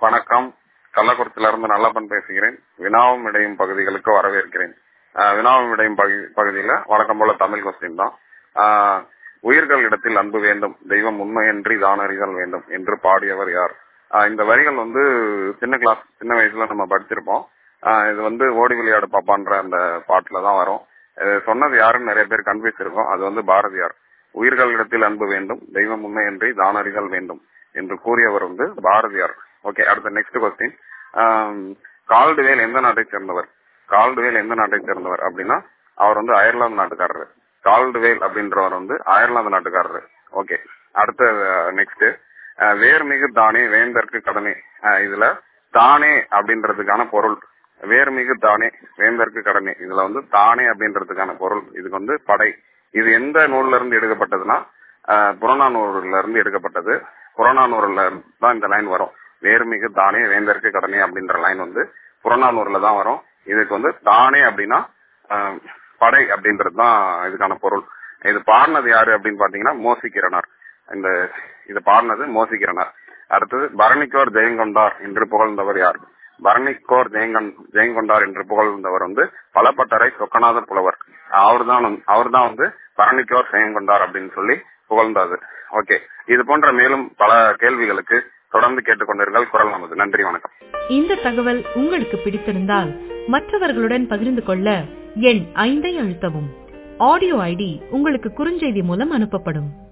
வணக்கம். கள்ளக்குறிச்சியிலிருந்து நல்லப்பன் பேசுகிறேன். வினாவும் இடையும் பகுதிகளுக்கு வரவேற்கிறேன். வினாவும் இடையும் பகுதியில வழக்கம் போல தமிழ் கொஸ்டின் தான். உயிர்கள் இடத்தில் அன்பு வேண்டும், தெய்வம் உண்மையின்றி தானறிதல் வேண்டும் என்று பாடியவர் யார்? இந்த வரிகள் சின்ன வயசுல நம்ம படிச்சிருப்போம். இது ஓடி விளையாடு பாப்பான்ற அந்த பாட்டுல தான் வரும். சொன்னது யாருன்னு நிறைய பேர் கன்ஃபியூஸ் இருக்கும். அது பாரதியார். உயிர்கள் இடத்தில் அன்பு வேண்டும், தெய்வம் உண்மையின்றி தானறிதல் வேண்டும் என்று கூறியவர் பாரதியார். ஓகே, அடுத்த நெக்ஸ்ட் கொஸ்டின். கால்டுவேல் எந்த நாட்டை சேர்ந்தவர்? கால்டுவேல் எந்த நாட்டை சேர்ந்தவர் அப்படின்னா அவர் அயர்லாந்து நாட்டுக்காரர். கால்டுவேல் அப்படின்றவர் அயர்லாந்து நாட்டுக்காரர். ஓகே, அடுத்த நெக்ஸ்ட். வேர்மிகு தானே வேந்தற்கு கடனே. இதுல தானே அப்படின்றதுக்கான பொருள் வேர்மிகு தானே வேந்தற்கு கடனே. இதுல தானே அப்படின்றதுக்கான பொருள் இதுக்கு படை. இது எந்த நூல்ல இருந்து எடுக்கப்பட்டதுன்னா புறநானூறுல இருந்து எடுக்கப்பட்டது. புறநானூறுல தான் இந்த லைன் வரும். வேர்மிகு தானே வேந்தற்கு கடனே அப்படின்ற லைன் புறநானூறுல தான் வரும். இதுக்கு தானே அப்படின்னா படை அப்படின்றது தான் இதுக்கான பொருள். இது பாடினது யாரு அப்படின்னு பாத்தீங்கன்னா மோசிக்கிறனார். இது பாடினது மோசிக்கிறனார். அடுத்தது பரணிக்கோர் ஜெயங்கொண்டார் என்று புகழ்ந்தவர் யார்? பரணிக்கோர் ஜெயங்கொண்டார் என்று புகழ்ந்தவர் பலப்பட்டறை சொக்கநாத புலவர். அவர்தான் பரணிக்கோர் ஜெயங்கொண்டார் அப்படின்னு சொல்லி புகழ்ந்தாரு. ஓகே, இது போன்ற மேலும் பல கேள்விகளுக்கு தொடர்ந்து கேட்டுக்கொண்டிருங்கள். குரல் நமது. நன்றி, வணக்கம். இந்த தகவல் உங்களுக்கு பிடித்திருந்தால் மற்றவர்களுடன் பகிர்ந்து கொள்ள எண் 5 அழுத்தவும். ஆடியோ ஐடி உங்களுக்கு குறுஞ்செய்தி மூலம் அனுப்பப்படும்.